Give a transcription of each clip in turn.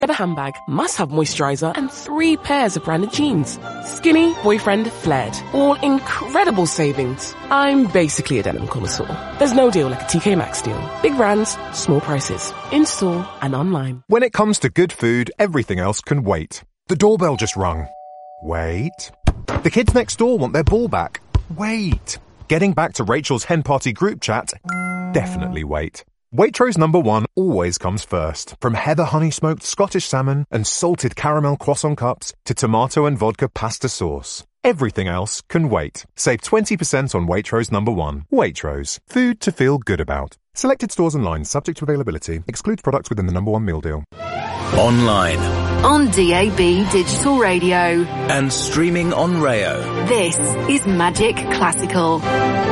A handbag must have moisturizer and 3 pairs of branded jeans. Skinny, boyfriend, flared. All incredible savings. I'm basically a denim connoisseur. There's no deal like a TK Maxx deal. Big brands, small prices. In-store and online. When it comes to good food, everything else can wait. The doorbell just rung. Wait. The kids next door want their ball back. Wait. Getting back to Rachel's hen party group chat? Definitely wait. Waitrose #1 always comes first. From heather honey smoked Scottish salmon and salted caramel croissant cups to tomato and vodka pasta sauce. Everything else can wait. Save 20% on Waitrose #1. Waitrose. Food to feel good about. Selected stores and lines subject to availability. Excludes products within the #1 meal deal. Online. On DAB Digital Radio. And streaming on Rayo. This is Magic Classical.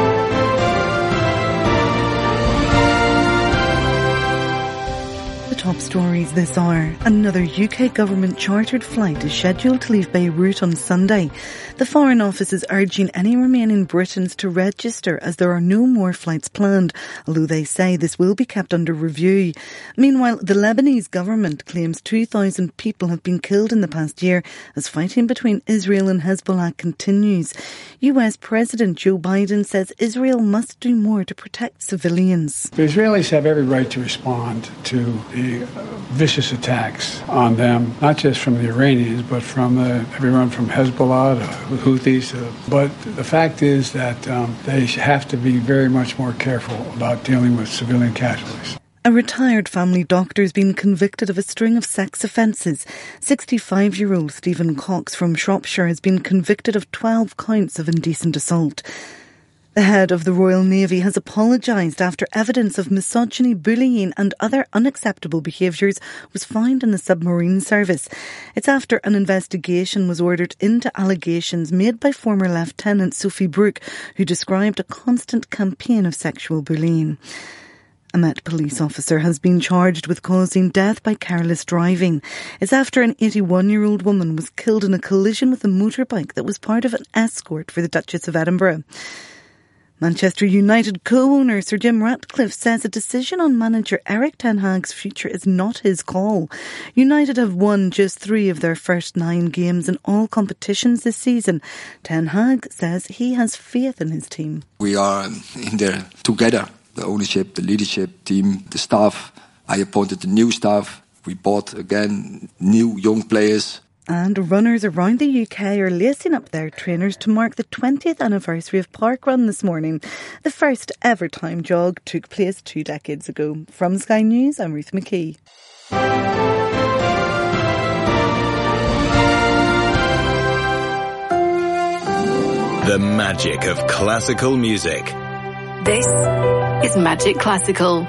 Top stories this hour. Another UK government chartered flight is scheduled to leave Beirut on Sunday. The Foreign Office is urging any remaining Britons to register as there are no more flights planned, although they say this will be kept under review. Meanwhile, the Lebanese government claims 2,000 people have been killed in the past year as fighting between Israel and Hezbollah continues. US President Joe Biden says Israel must do more to protect civilians. The Israelis have every right to respond to the vicious attacks on them, not just from the Iranians, but from everyone from Hezbollah to the Houthis. But the fact is that they have to be very much more careful about dealing with civilian casualties. A retired family doctor has been convicted of a string of sex offences. 65-year-old Stephen Cox from Shropshire has been convicted of 12 counts of indecent assault. The head of the Royal Navy has apologised after evidence of misogyny, bullying and other unacceptable behaviours was found in the submarine service. It's after an investigation was ordered into allegations made by former Lieutenant Sophie Brooke, who described a constant campaign of sexual bullying. A Met police officer has been charged with causing death by careless driving. It's after an 81-year-old woman was killed in a collision with a motorbike that was part of an escort for the Duchess of Edinburgh. Manchester United co-owner Sir Jim Ratcliffe says a decision on manager Erik ten Hag's future is not his call. United have won just 3 of their first 9 games in all competitions this season. Ten Hag says he has faith in his team. We are in there together, the ownership, the leadership team, the staff. I appointed the new staff. We bought again new young players. And runners around the UK are lacing up their trainers to mark the 20th anniversary of Parkrun this morning. The first ever time jog took place 2 decades ago. From Sky News, I'm Ruth McKee. The magic of classical music. This is Magic Classical.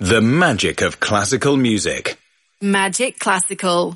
The magic of classical music. Magic Classical.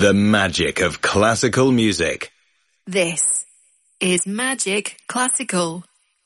The magic of classical music. This is Magic Classical.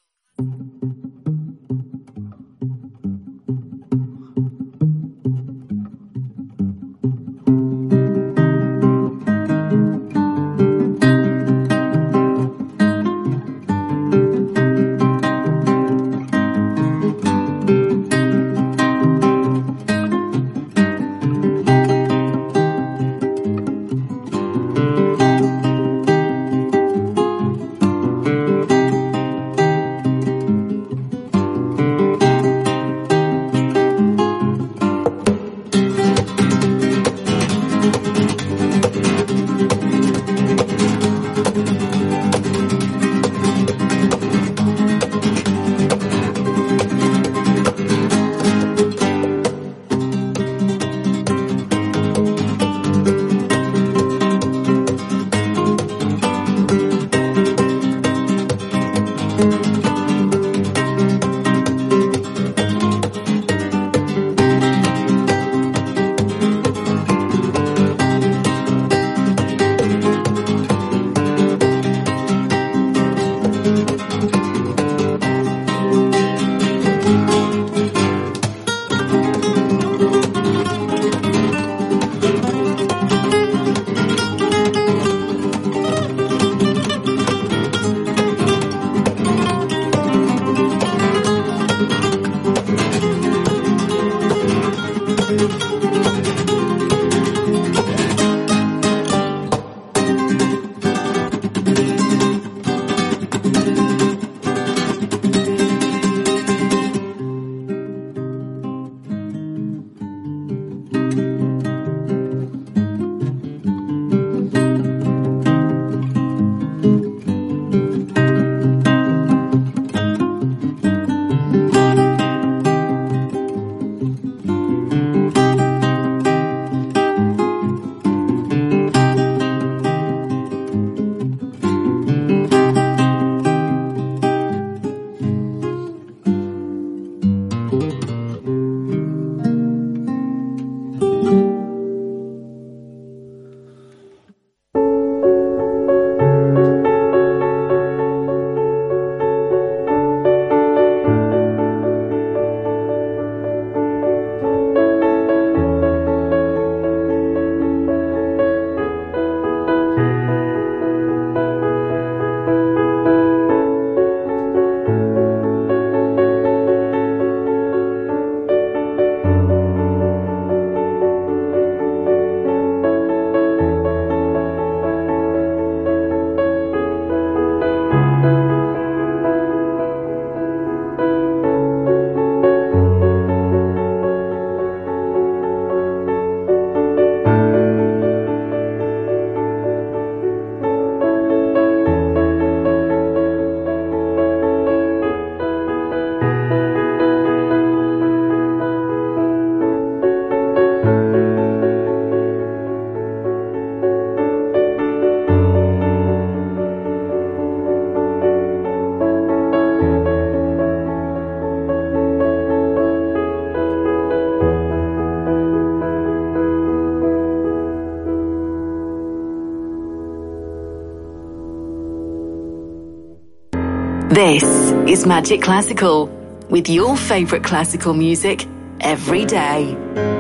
This is Magic Classical, with your favourite classical music every day.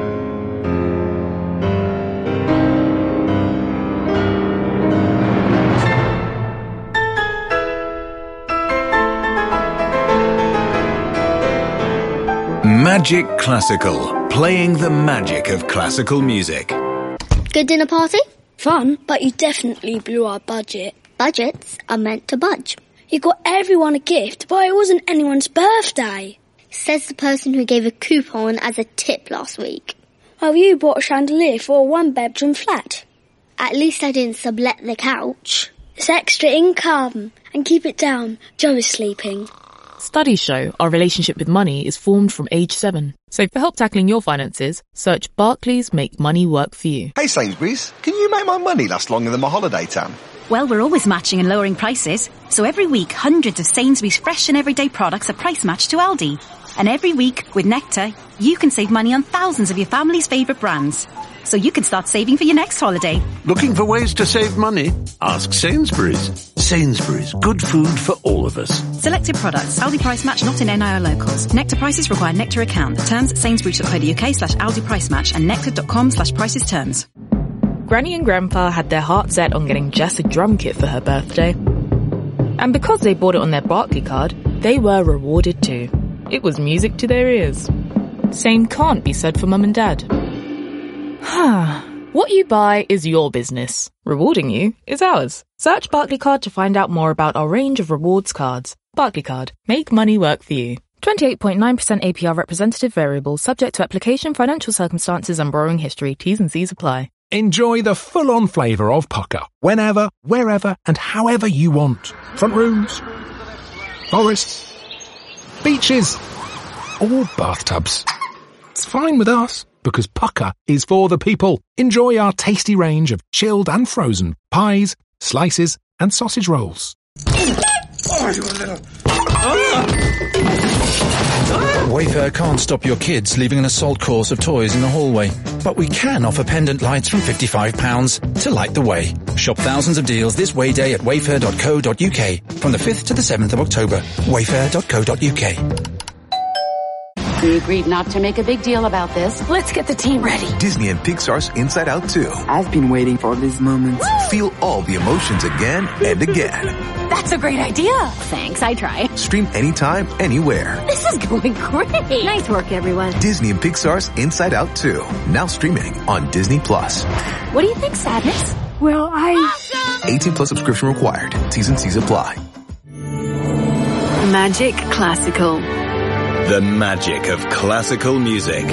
Magic Classical, playing the magic of classical music. Good dinner party? Fun, but you definitely blew our budget. Budgets are meant to budge. You got everyone a gift, but it wasn't anyone's birthday. Says the person who gave a coupon as a tip last week. Oh, you bought a chandelier for a one-bedroom flat. At least I didn't sublet the couch. It's extra income. And keep it down, Joe is sleeping. Studies show our relationship with money is formed from age 7. So for help tackling your finances, search Barclays Make Money Work For You. Hey Sainsbury's, can you make my money last longer than my holiday tan? Well, we're always matching and lowering prices. So every week, hundreds of Sainsbury's fresh and everyday products are price matched to Aldi. And every week, with Nectar, you can save money on thousands of your family's favourite brands. so you can start saving for your next holiday. Looking for ways to save money? Ask Sainsbury's. Sainsbury's, good food for all of us. Selected products. Aldi price match not in NI or locals. Nectar prices require Nectar account. Terms at sainsbury's.co.uk/Aldi price match and nectar.com/prices terms. Granny and Grandpa had their heart set on getting Jess a drum kit for her birthday. And because they bought it on their Barclay card, they were rewarded too. It was music to their ears. Same can't be said for Mum and Dad. What you buy is your business. Rewarding you is ours. Search Barclay Card to find out more about our range of rewards cards. Barclay Card. Make money work for you. 28.9% APR representative variable, subject to application, financial circumstances and borrowing history. T's and C's apply. Enjoy the full-on flavour of Pucker, whenever, wherever and however you want. Front rooms, forests, beaches, or bathtubs. It's fine with us, because Pucker is for the people. Enjoy our tasty range of chilled and frozen pies, slices and sausage rolls. Wayfair can't stop your kids leaving an assault course of toys in the hallway, but we can offer pendant lights from £55 to light the way. Shop thousands of deals this Way Day at wayfair.co.uk from the 5th to the 7th of October. Wayfair.co.uk. We agreed not to make a big deal about this. Let's get the team ready. Disney and Pixar's Inside Out 2. I've been waiting for this moment. Feel all the emotions again and again. That's a great idea. Thanks, I try. Stream anytime, anywhere. This is going great. Nice work, everyone. Disney and Pixar's Inside Out 2. Now streaming on Disney+. What do you think, Sadness? Well, Awesome! 18 plus subscription required. T's and C's apply. Magic Classical. The magic of classical music.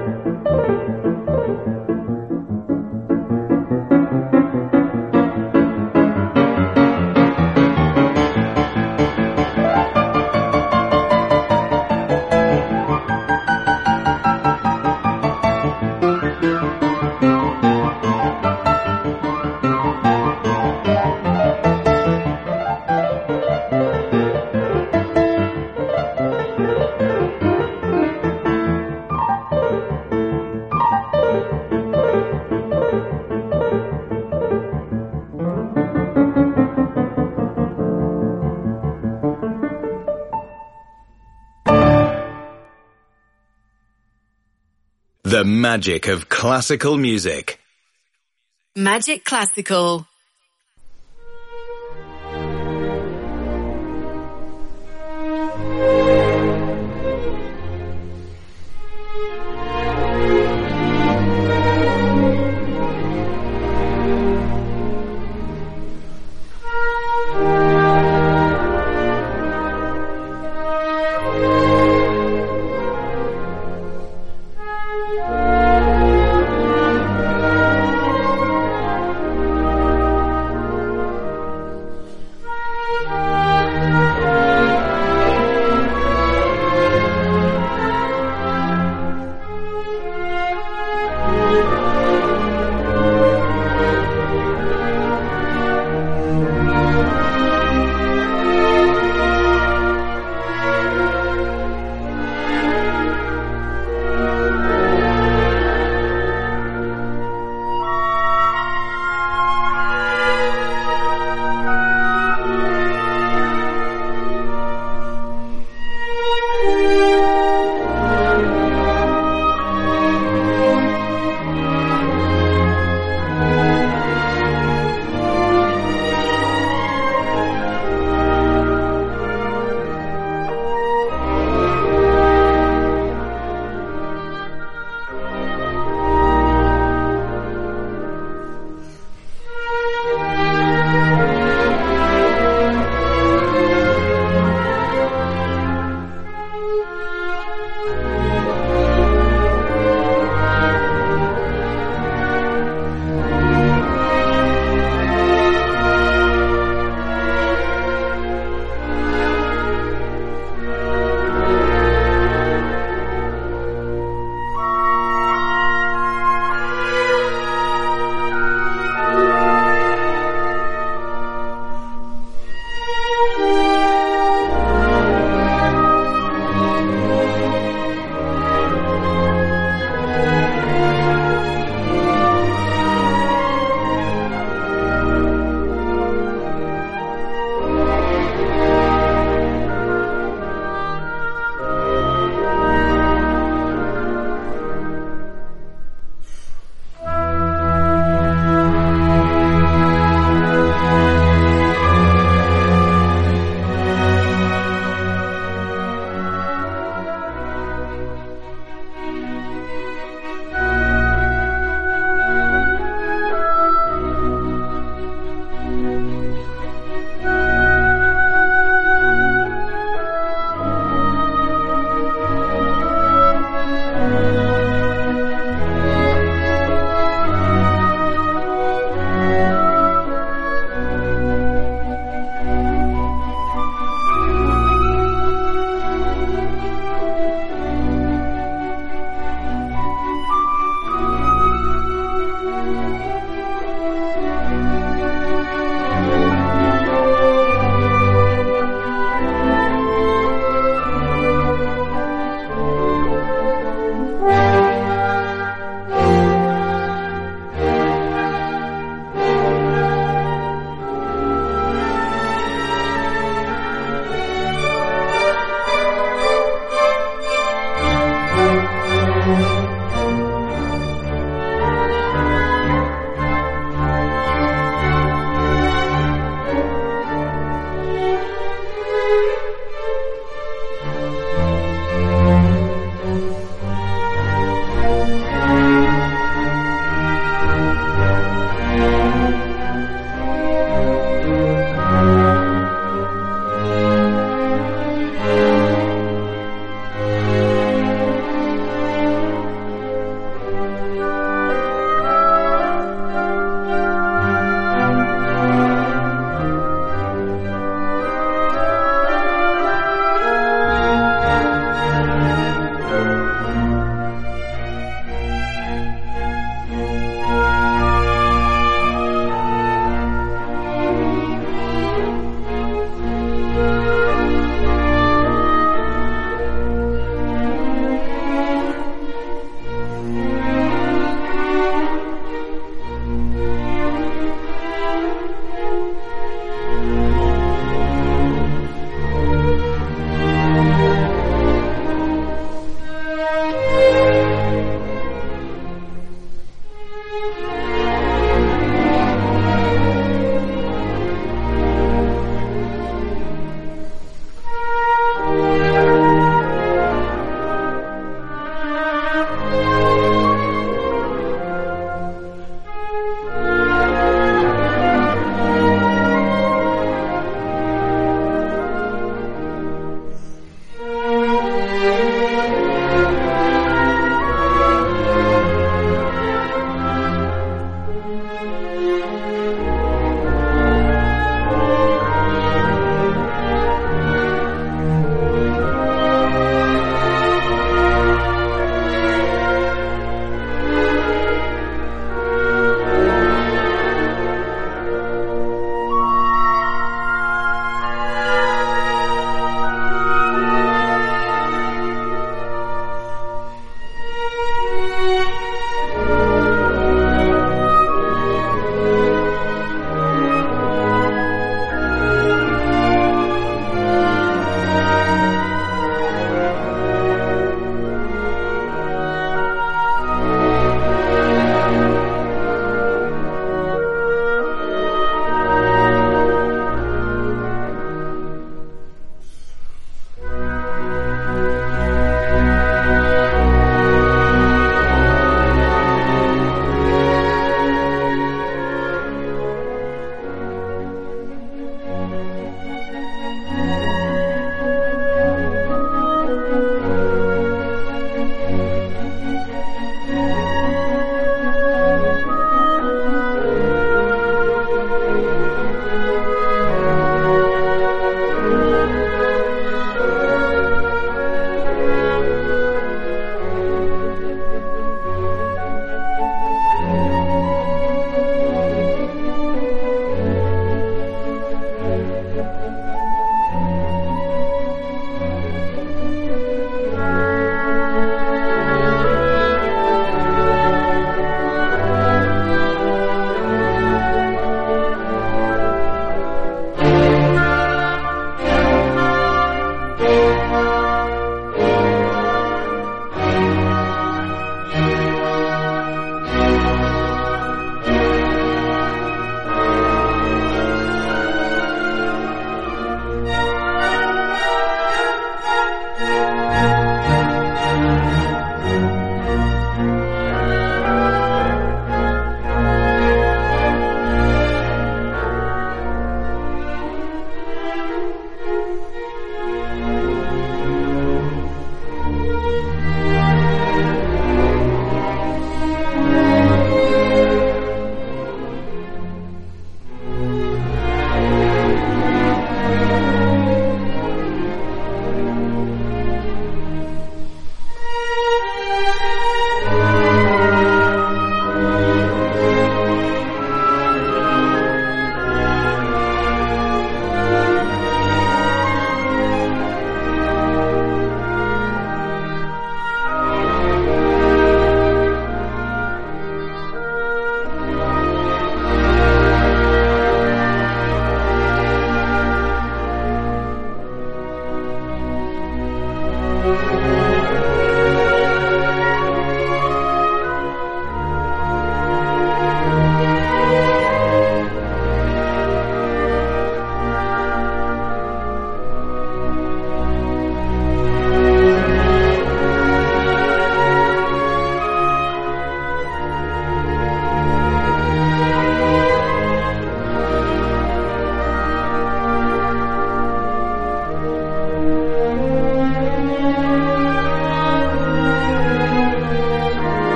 The magic of classical music. Magic Classical.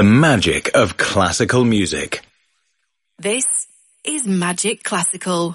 the magic of classical music. This is Magic Classical.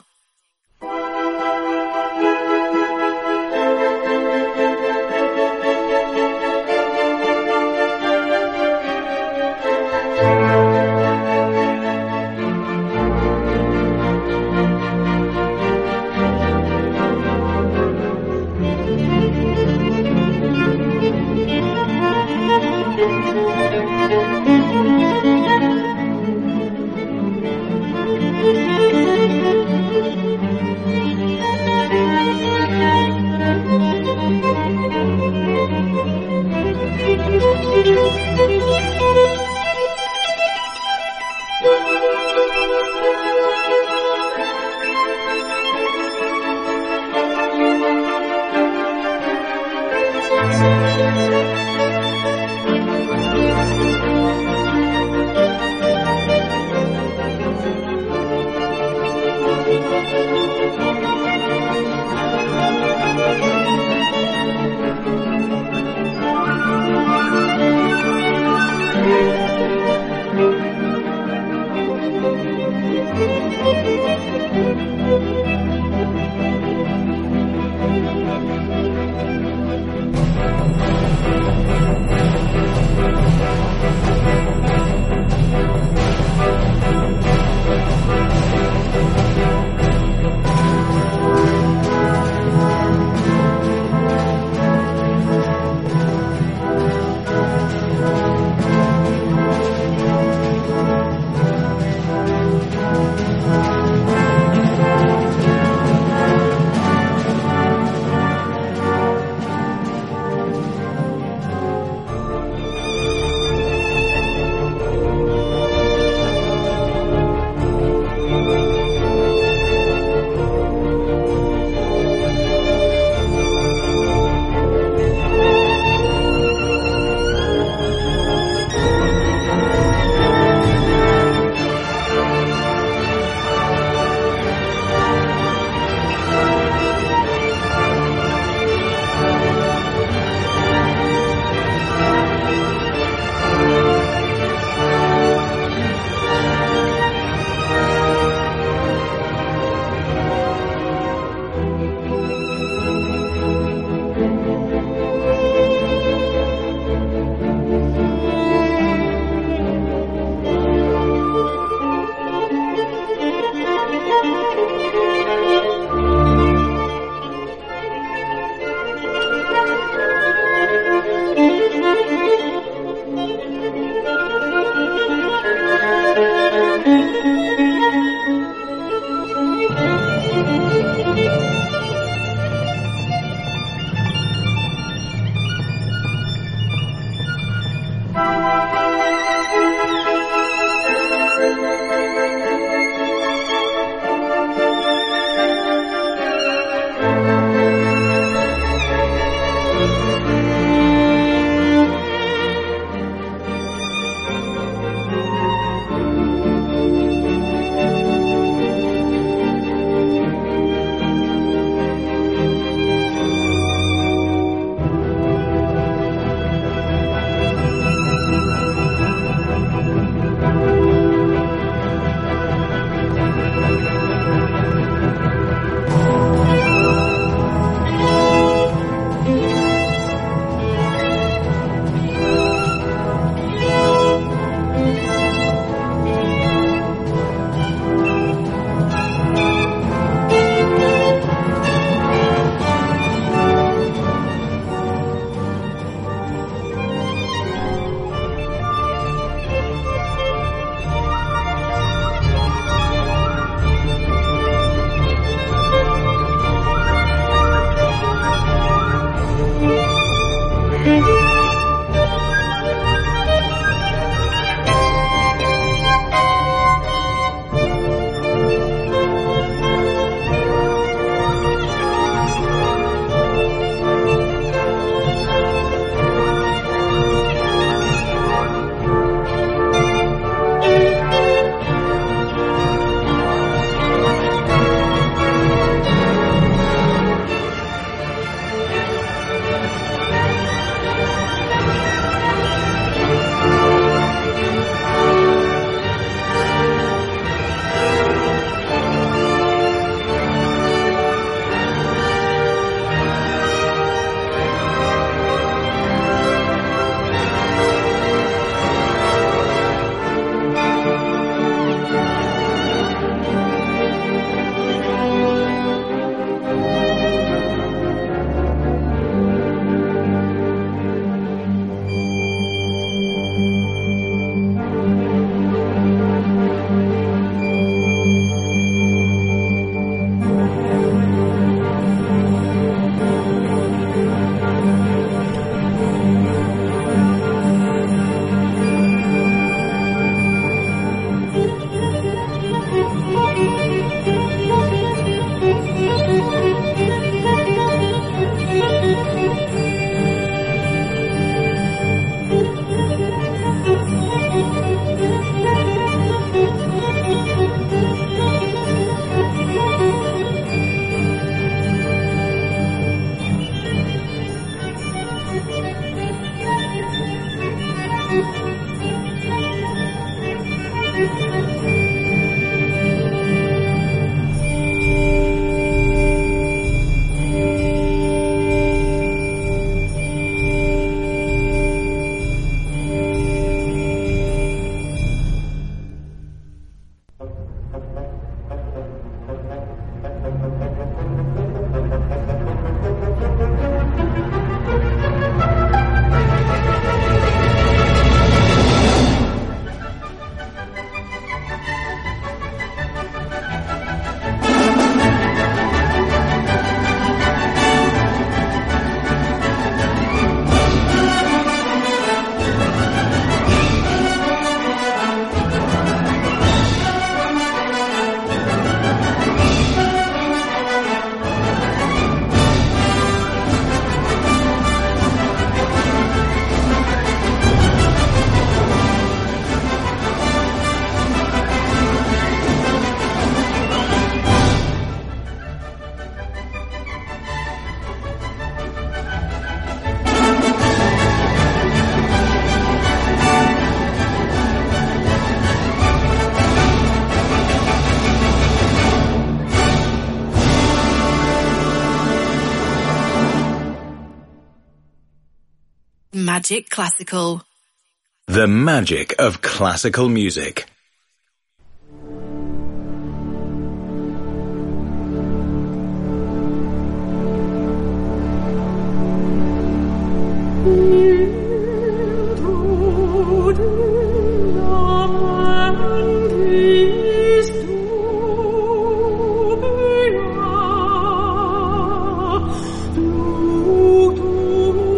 Magic Classical. The magic of classical music.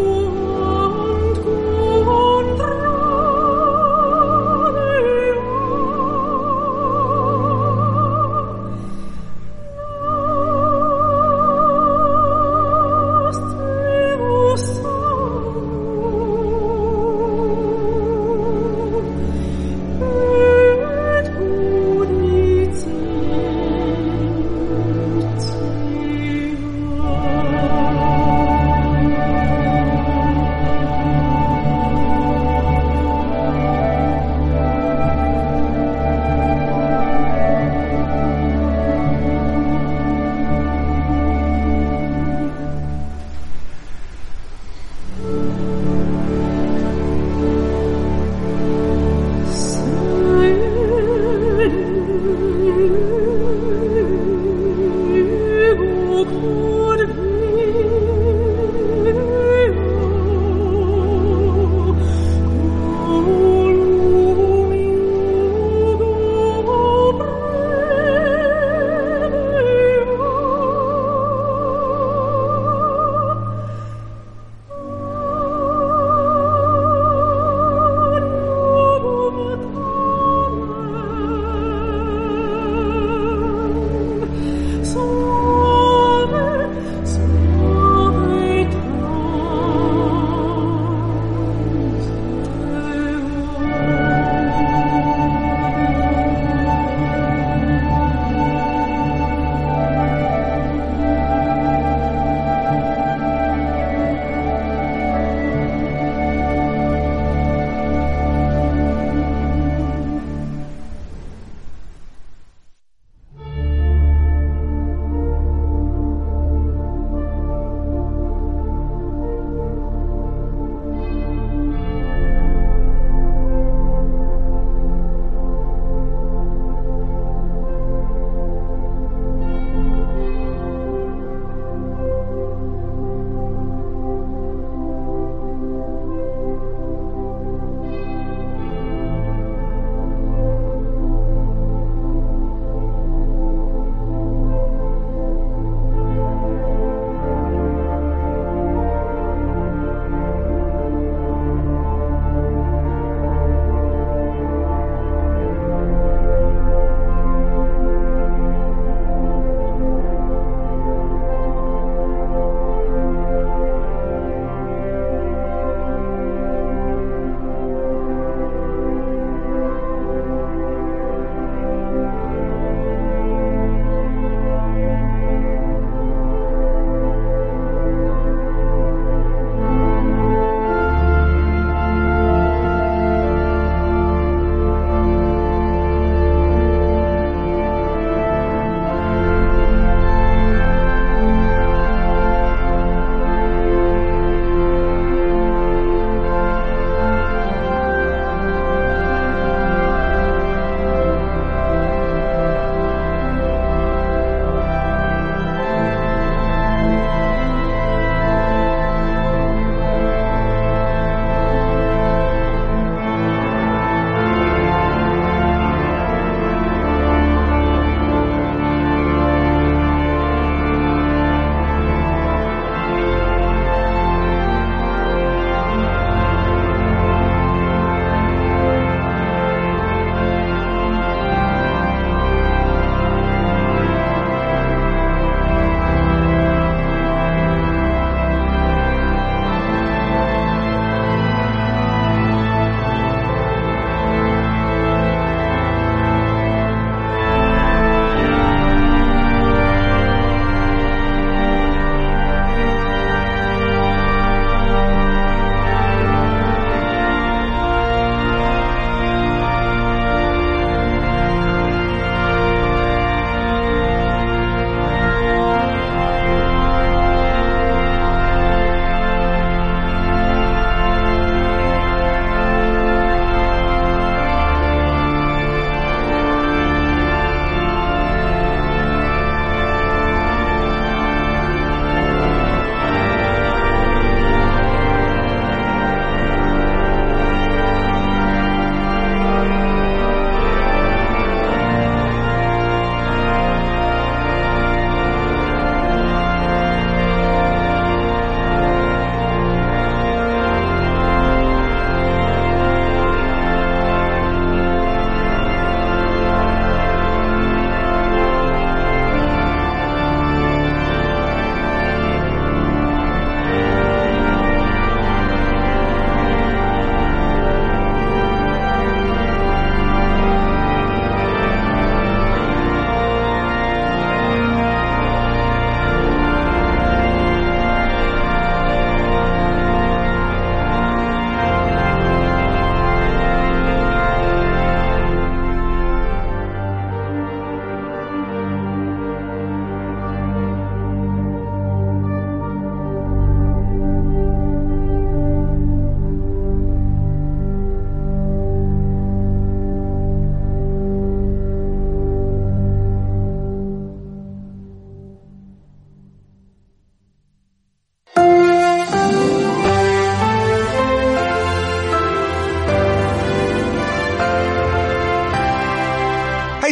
Oh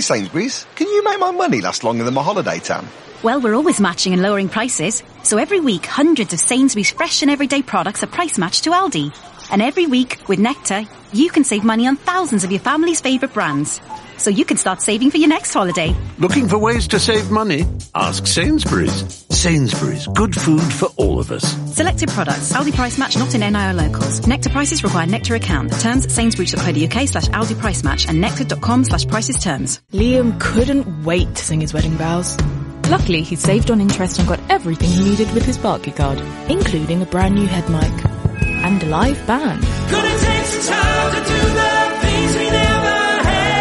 Sainsbury's. Can you make my money last longer than my holiday tan? Well, we're always matching and lowering prices. So every week, hundreds of Sainsbury's fresh and everyday products are price matched to Aldi. And every week, with Nectar, you can save money on thousands of your family's favourite brands. So you can start saving for your next holiday. Looking for ways to save money? Ask Sainsbury's. Sainsbury's, good food for all of us. Selected products. Aldi price match not in NIO locals. Nectar prices require Nectar account. Terms sainsbury's.co.uk/Aldi price match and nectar.com/prices terms. Liam couldn't wait to sing his wedding vows. Luckily, he saved on interest and got everything he needed with his Barclaycard, including a brand new head mic and a live band. Gonna take some time to do the things we never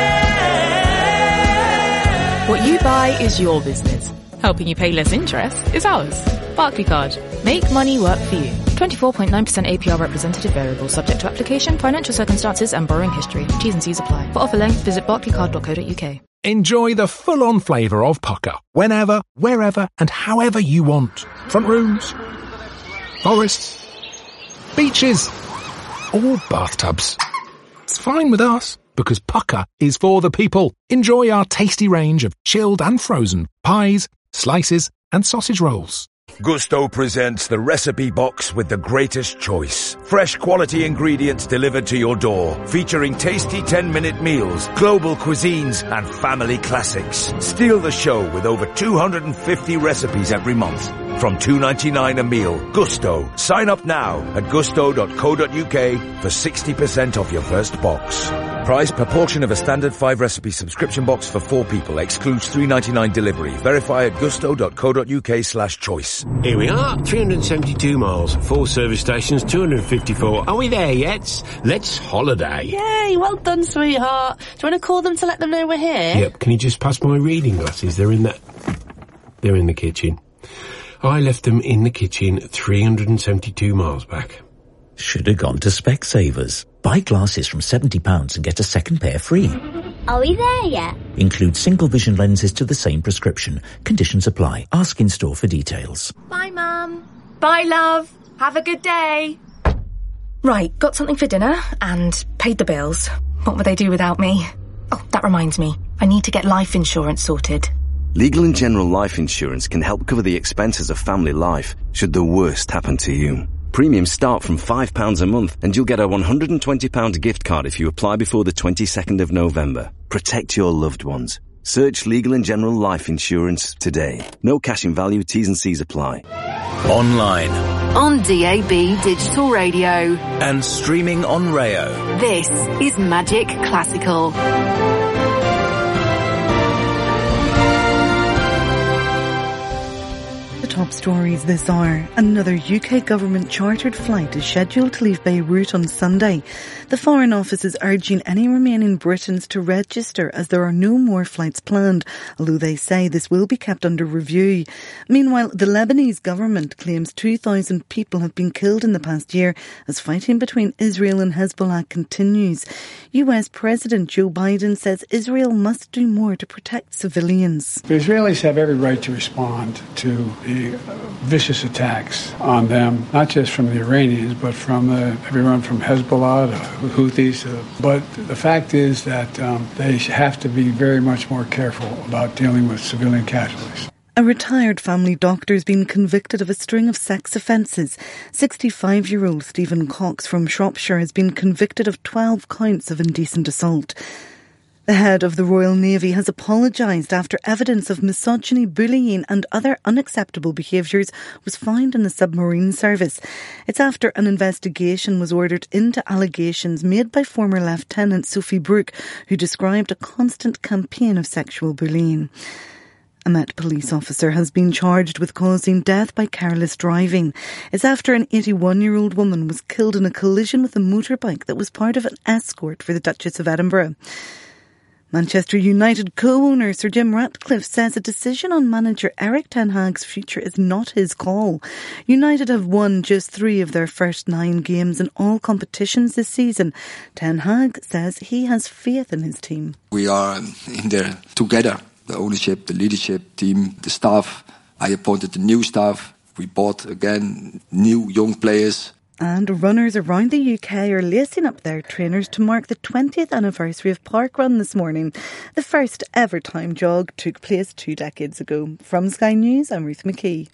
had. What you buy is your business. Helping you pay less interest is ours. Barclaycard. Make money work for you. 24.9% APR representative variable, subject to application, financial circumstances and borrowing history. T's and C's apply. For offer length, visit barclaycard.co.uk. Enjoy the full-on flavour of pucker whenever, wherever and however you want. Front rooms, forests, beaches or bathtubs. It's fine with us because pucker is for the people. Enjoy our tasty range of chilled and frozen pies, slices and sausage rolls. Gousto presents the recipe box with the greatest choice. Fresh quality ingredients delivered to your door, featuring tasty 10-minute meals, global cuisines, and family classics. Steal the show with over 250 recipes every month. From $2.99 a meal, Gousto. Sign up now at gusto.co.uk for 60% off your first box. Price per portion of a standard 5-recipe subscription box for 4 people. Excludes $3.99 delivery. Verify at gusto.co.uk/choice. Here we are, 372 miles, 4 service stations, 254. Are we there yet? Let's holiday. Yay, well done, sweetheart. Do you want to call them to let them know we're here? Yep, can you just pass my reading glasses? They're in the kitchen. I left them in the kitchen 372 miles back. Should have gone to Specsavers. Buy glasses from £70 and get a second pair free. Are we there yet? Include single vision lenses to the same prescription. Conditions apply. Ask in store for details. Bye, Mum. Bye, love. Have a good day. Right, got something for dinner and paid the bills. What would they do without me? Oh, that reminds me. I need to get life insurance sorted. Legal & General Life Insurance can help cover the expenses of family life should the worst happen to you. Premiums start from £5 a month and you'll get a £120 gift card if you apply before the 22nd of November. Protect your loved ones. Search Legal & General Life Insurance today. No cash in value, T's and C's apply. Online. On DAB Digital Radio. And streaming on Rayo. This is Magic Classical. Top stories this hour. Another UK government chartered flight is scheduled to leave Beirut on Sunday. The Foreign Office is urging any remaining Britons to register as there are no more flights planned, although they say this will be kept under review. Meanwhile, the Lebanese government claims 2,000 people have been killed in the past year as fighting between Israel and Hezbollah continues. US President Joe Biden says Israel must do more to protect civilians. The Israelis have every right to respond to the vicious attacks on them, not just from the Iranians, but from everyone from Hezbollah to Houthis. But the fact is that they have to be very much more careful about dealing with civilian casualties. A retired family doctor has been convicted of a string of sex offences. 65-year-old Stephen Cox from Shropshire has been convicted of 12 counts of indecent assault. The head of the Royal Navy has apologised after evidence of misogyny, bullying and other unacceptable behaviours was found in the submarine service. It's after an investigation was ordered into allegations made by former Lieutenant Sophie Brooke, who described a constant campaign of sexual bullying. A Met police officer has been charged with causing death by careless driving. It's after an 81-year-old woman was killed in a collision with a motorbike that was part of an escort for the Duchess of Edinburgh. Manchester United co-owner Sir Jim Ratcliffe says a decision on manager Erik ten Hag's future is not his call. United have won just 3 of their first 9 games in all competitions this season. Ten Hag says he has faith in his team. We are in there together, the ownership, the leadership team, the staff. I appointed the new staff. We bought again new young players. And runners around the UK are lacing up their trainers to mark the 20th anniversary of Parkrun this morning. The first ever time jog took place 2 decades ago. From Sky News, I'm Ruth McKee.